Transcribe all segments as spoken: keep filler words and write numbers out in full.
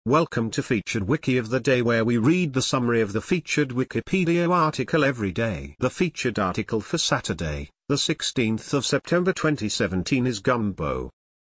Welcome to Featured Wiki of the Day, where we read the summary of the featured Wikipedia article every day. The featured article for Saturday, the sixteenth of September twenty seventeen is Gumbo.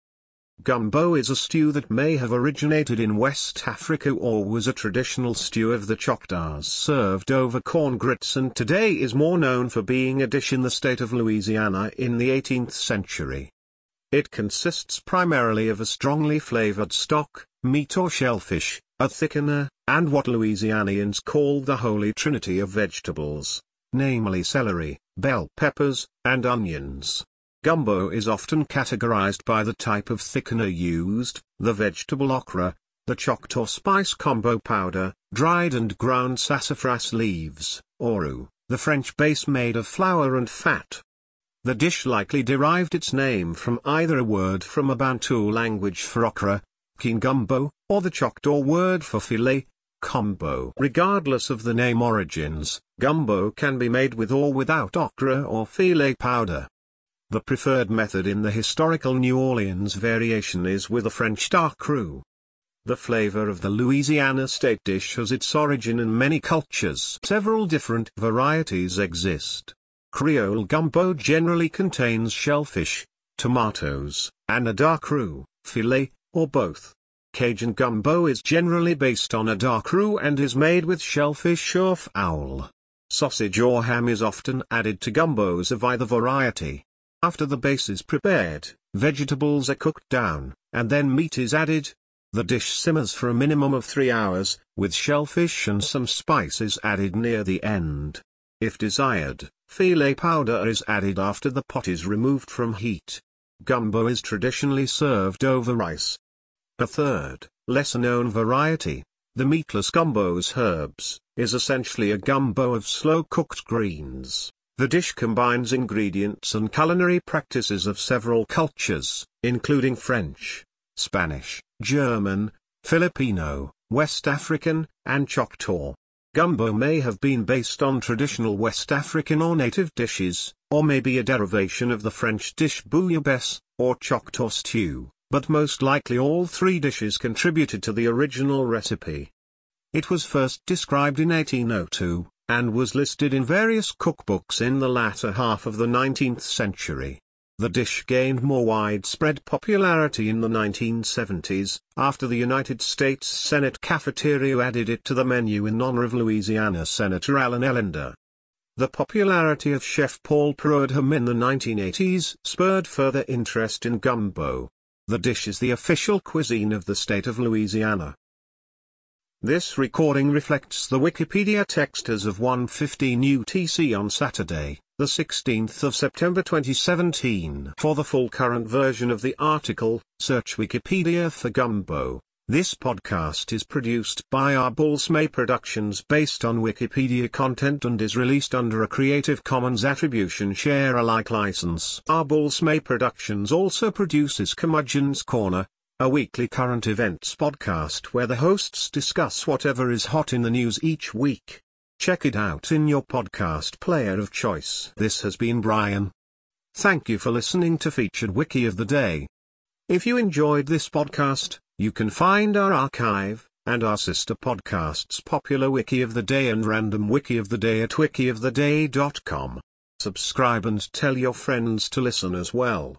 Gumbo is a stew that may have originated in West Africa or was a traditional stew of the Choctaws served over corn grits, and today is more known for being a dish in the state of Louisiana in the eighteenth century. It consists primarily of a strongly flavored stock, meat or shellfish, a thickener, and what Louisianians call the holy trinity of vegetables, namely celery, bell peppers, and onions. Gumbo is often categorized by the type of thickener used, the vegetable okra, the Choctaw spice combo powder, dried and ground sassafras leaves, oru, the French base made of flour and fat. The dish likely derived its name from either a word from a Bantu language for okra, kingumbo, or the Choctaw word for filet, combo. Regardless of the name origins, gumbo can be made with or without okra or filet powder. The preferred method in the historical New Orleans variation is with a French dark roux. The flavor of the Louisiana state dish has its origin in many cultures. Several different varieties exist. Creole gumbo generally contains shellfish, tomatoes, and a dark roux, filet, or both. Cajun gumbo is generally based on a dark roux and is made with shellfish or fowl. Sausage or ham is often added to gumbos of either variety. After the base is prepared, vegetables are cooked down, and then meat is added. The dish simmers for a minimum of three hours, with shellfish and some spices added near the end. If desired, filet powder is added after the pot is removed from heat. Gumbo is traditionally served over rice. A third, lesser-known variety, the meatless gumbo's herbs, is essentially a gumbo of slow-cooked greens. The dish combines ingredients and culinary practices of several cultures, including French, Spanish, German, Filipino, West African, and Choctaw. Gumbo may have been based on traditional West African or native dishes, or may be a derivation of the French dish bouillabaisse, or Choctaw stew, but most likely all three dishes contributed to the original recipe. It was first described in eighteen oh two, and was listed in various cookbooks in the latter half of the nineteenth century. The dish gained more widespread popularity in the nineteen seventies, after the United States Senate cafeteria added it to the menu in honor of Louisiana Senator Allen Ellender. The popularity of Chef Paul Prudhomme in the nineteen eighties spurred further interest in gumbo. The dish is the official cuisine of the state of Louisiana. This recording reflects the Wikipedia text as of one fifteen U T C on Saturday, the sixteenth of September twenty seventeen. For the full current version of the article, search Wikipedia for Gumbo. This podcast is produced by our Bullsmay Productions based on Wikipedia content and is released under a Creative Commons Attribution Share Alike license. Our Bullsmay Productions also produces Curmudgeon's Corner, a weekly current events podcast where the hosts discuss whatever is hot in the news each week. Check it out in your podcast player of choice. This has been Brian. Thank you for listening to Featured Wiki of the Day. If you enjoyed this podcast, you can find our archive, and our sister podcasts Popular Wiki of the Day and Random Wiki of the Day at wiki of the day dot com. Subscribe and tell your friends to listen as well.